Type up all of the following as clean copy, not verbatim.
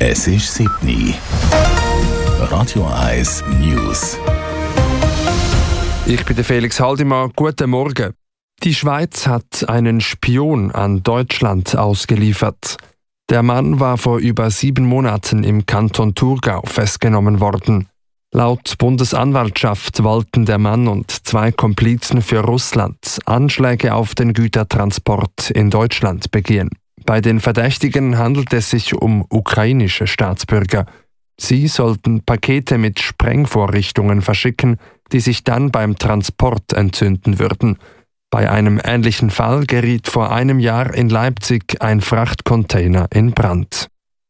Es ist 7 Uhr. Radio 1 News. Ich bin der Felix Haldimann. Guten Morgen. Die Schweiz hat einen Spion an Deutschland ausgeliefert. Der Mann war vor über 7 Monaten im Kanton Thurgau festgenommen worden. Laut Bundesanwaltschaft wollten der Mann und 2 Komplizen für Russland Anschläge auf den Gütertransport in Deutschland begehen. Bei den Verdächtigen handelt es sich um ukrainische Staatsbürger. Sie sollten Pakete mit Sprengvorrichtungen verschicken, die sich dann beim Transport entzünden würden. Bei einem ähnlichen Fall geriet vor einem Jahr in Leipzig ein Frachtcontainer in Brand.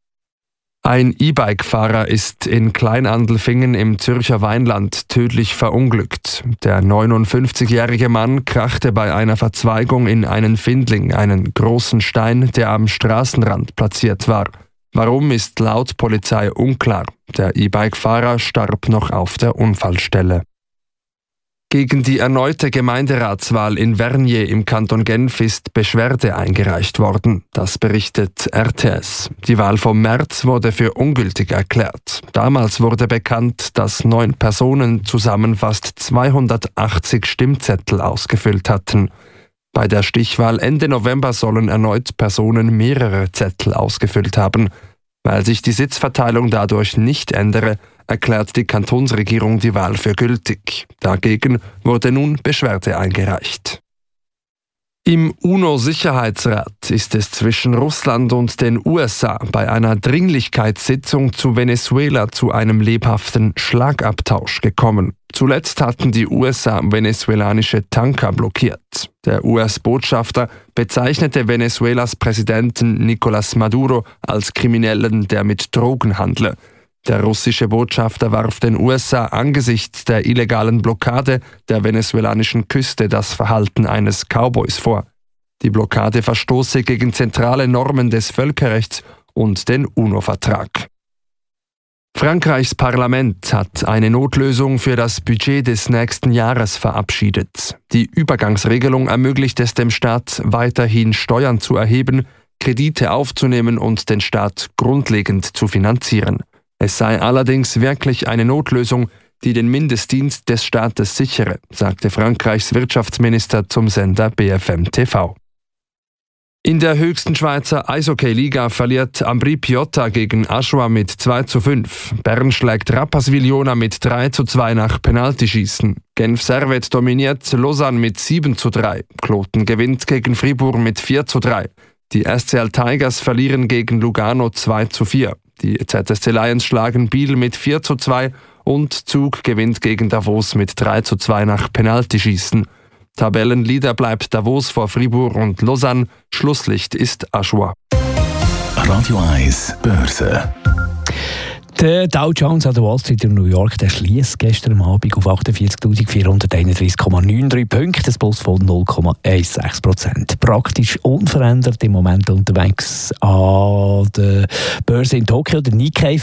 Ein E-Bike-Fahrer ist in Kleinandelfingen im Zürcher Weinland tödlich verunglückt. Der 59-jährige Mann krachte bei einer Verzweigung in einen Findling, einen großen Stein, der am Straßenrand platziert war. Warum, ist laut Polizei unklar. Der E-Bike-Fahrer starb noch auf der Unfallstelle. Gegen die erneute Gemeinderatswahl in Vernier im Kanton Genf ist Beschwerde eingereicht worden. Das berichtet RTS. Die Wahl vom März wurde für ungültig erklärt. Damals wurde bekannt, dass 9 Personen zusammen fast 280 Stimmzettel ausgefüllt hatten. Bei der Stichwahl Ende November sollen erneut Personen mehrere Zettel ausgefüllt haben. Weil sich die Sitzverteilung dadurch nicht ändere, erklärt die Kantonsregierung die Wahl für gültig. Dagegen wurde nun Beschwerde eingereicht. Im UNO-Sicherheitsrat ist es zwischen Russland und den USA bei einer Dringlichkeitssitzung zu Venezuela zu einem lebhaften Schlagabtausch gekommen. Zuletzt hatten die USA venezuelanische Tanker blockiert. Der US-Botschafter bezeichnete Venezuelas Präsidenten Nicolás Maduro als Kriminellen, der mit Drogen handle. Der russische Botschafter warf den USA angesichts der illegalen Blockade der venezuelanischen Küste das Verhalten eines Cowboys vor. Die Blockade verstoße gegen zentrale Normen des Völkerrechts und den UNO-Vertrag. Frankreichs Parlament hat eine Notlösung für das Budget des nächsten Jahres verabschiedet. Die Übergangsregelung ermöglicht es dem Staat, weiterhin Steuern zu erheben, Kredite aufzunehmen und den Staat grundlegend zu finanzieren. Es sei allerdings wirklich eine Notlösung, die den Mindestdienst des Staates sichere, sagte Frankreichs Wirtschaftsminister zum Sender BFM TV. In der höchsten Schweizer Eishockey-Liga verliert Ambri Piotta gegen Aschua mit 2:5. Bern schlägt Rapperswil-Jona mit 3:2 nach Penaltyschießen. Genf Servette dominiert Lausanne mit 7:3. Kloten gewinnt gegen Fribourg mit 4:3. Die SCL Tigers verlieren gegen Lugano 2:4. Die ZSC Lions schlagen Biel mit 4:2 und Zug gewinnt gegen Davos mit 3:2 nach Penaltyschießen. Tabellenleader bleibt Davos vor Fribourg und Lausanne. Schlusslicht ist Aschua. Radio 1 Börse. Der Dow Jones an der Wall Street in New York, der schliesst gestern Abend auf 48.431,93 Punkte, das Plus von 0,16%. Praktisch unverändert im Moment unterwegs an der Börse in Tokio, der Nikkei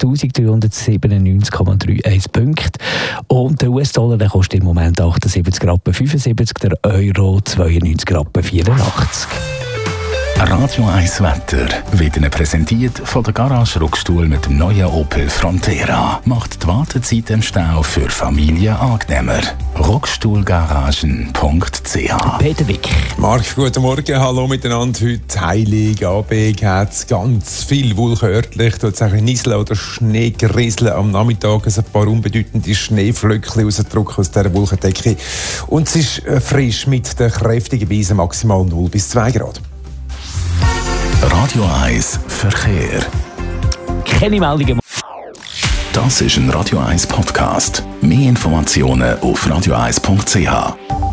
50.397,31 Punkte. Und der US-Dollar, der kostet im Moment 78,75 Rappen, der Euro 92,84 Rappen. Radio 1 Wetter wird Ihnen präsentiert von der Garage Ruckstuhl mit dem neuen Opel Frontera. Macht die Wartezeit im Stau für Familien angenehmer. Ruckstuhlgaragen.ch. Peter Wick. Marc, guten Morgen, hallo miteinander. Heute Heiligabend hat es ganz viel wolkenörtlich. Dort sagen Nieseln oder Schneegrieseln am Nachmittag. Ein paar unbedeutende Schneeflöckchen rausgedrückt aus dieser Wolkendecke. Und es ist frisch mit den kräftigen Weisen, maximal 0 bis 2 Grad. Radio 1 Verkehr. Keine Meldungen. Das ist ein Radio 1 Podcast. Mehr Informationen auf radio1.ch.